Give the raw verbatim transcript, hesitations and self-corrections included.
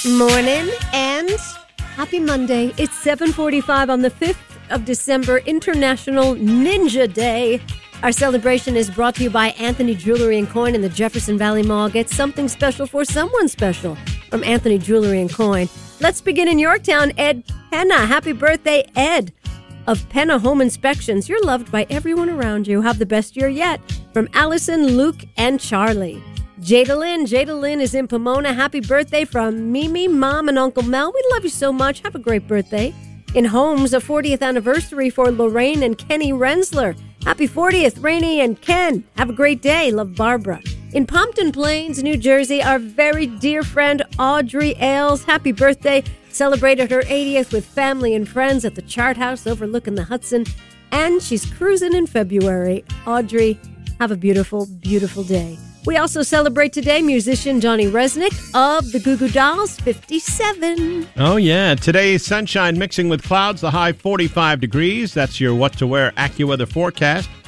Morning and happy Monday. It's seven forty-five on the fifth of December, International Ninja Day. Our celebration is brought to you by Anthony Jewelry and Coin in the Jefferson Valley Mall. Get something special for someone special from Anthony Jewelry and Coin. Let's begin in Yorktown. Ed Penna. Happy birthday, Ed of Penna Home Inspections. You're loved by everyone around you. Have the best year yet. From Allison, Luke, and Charlie. Jada Lynn. Jada Lynn is in Pomona. Happy birthday from Mimi, Mom, and Uncle Mel. We love you so much. Have a great birthday. In Holmes, a fortieth anniversary for Lorraine and Kenny Rensler. Happy fortieth, Rainey and Ken. Have a great day. Love, Barbara. In Pompton Plains, New Jersey, our very dear friend Audrey Ailes. Happy birthday. Celebrated her eightieth with family and friends at the Chart House overlooking the Hudson. And she's cruising in February. Audrey, have a beautiful, beautiful day. We also celebrate today musician Johnny Resnick of the Goo Goo Dolls, fifty-seven. Oh, yeah. Today, sunshine mixing with clouds, the high forty-five degrees. That's your what to wear AccuWeather forecast.